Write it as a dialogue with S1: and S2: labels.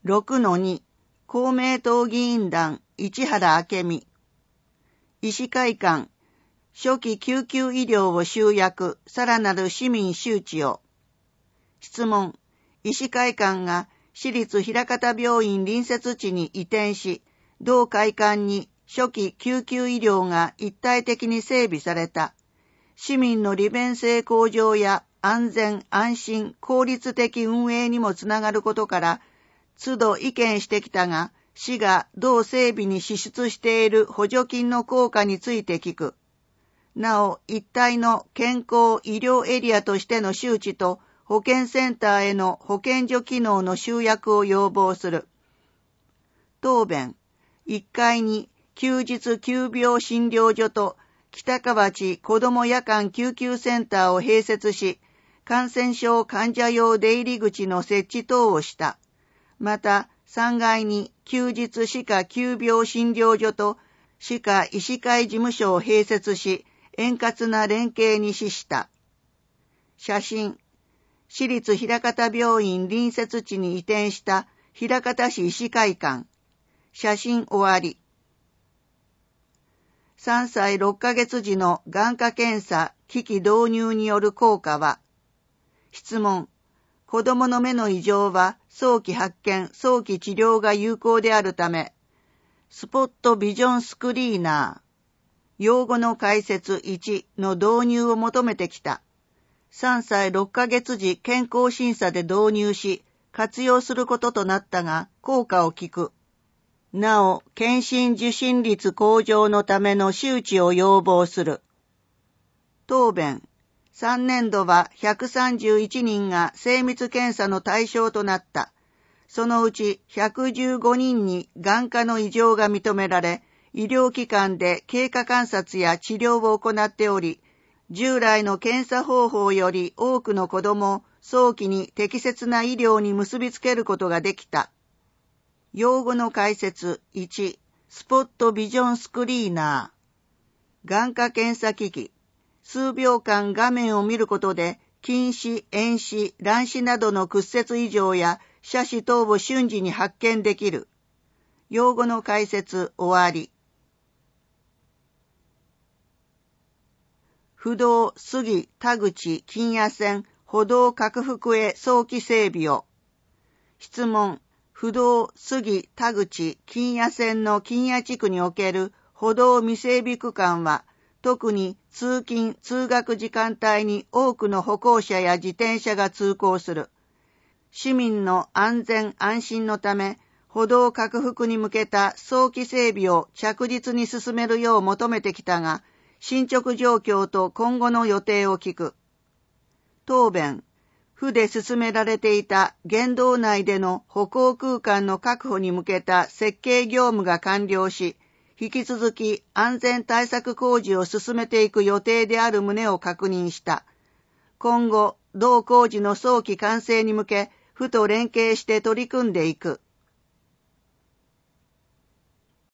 S1: 6-2 公明党議員団市原明美。医師会館、初期救急医療を集約、さらなる市民周知を。質問、医師会館が市立枚方病院隣接地に移転し、同会館に初期救急医療が一体的に整備された。市民の利便性向上や安全・安心・効率的運営にもつながることから、都度意見してきたが、市が同整備に支出している補助金の効果について聞く。なお、一体の健康医療エリアとしての周知と保健センターへの保健所機能の集約を要望する。答弁、1階に休日急病診療所と北河内子ども夜間救急センターを併設し、感染症患者用出入り口の設置等をした。また、3階に休日歯科急病診療所と歯科医師会事務所を併設し、円滑な連携に資した。写真、市立枚方病院隣接地に移転した枚方市医師会館。写真終わり。3歳6ヶ月時の眼科検査機器導入による効果は。質問、子供の目の異常は早期発見、早期治療が有効であるため、スポットビジョンスクリーナー、用語の解説1の導入を求めてきた。3歳6ヶ月時健康審査で導入し、活用することとなったが、効果を聞く。なお、検診受診率向上のための周知を要望する。答弁、3年度は131人が精密検査の対象となった。そのうち115人に眼科の異常が認められ、医療機関で経過観察や治療を行っており、従来の検査方法より多くの子どもを早期に適切な医療に結びつけることができた。用語の解説1、スポットビジョンスクリーナー、眼科検査機器、数秒間画面を見ることで、近視、遠視、乱視などの屈折異常や斜視等を瞬時に発見できる。用語の解説終わり。不動杉田口金谷線歩道拡幅へ早期整備を。質問、不動杉田口金谷線の金谷地区における歩道未整備区間は、特に通勤・通学時間帯に多くの歩行者や自転車が通行する。市民の安全・安心のため、歩道拡幅に向けた早期整備を着実に進めるよう求めてきたが、進捗状況と今後の予定を聞く。答弁、府で進められていた県道内での歩行空間の確保に向けた設計業務が完了し、引き続き安全対策工事を進めていく予定である旨を確認した。今後、同工事の早期完成に向け、府と連携して取り組んでいく。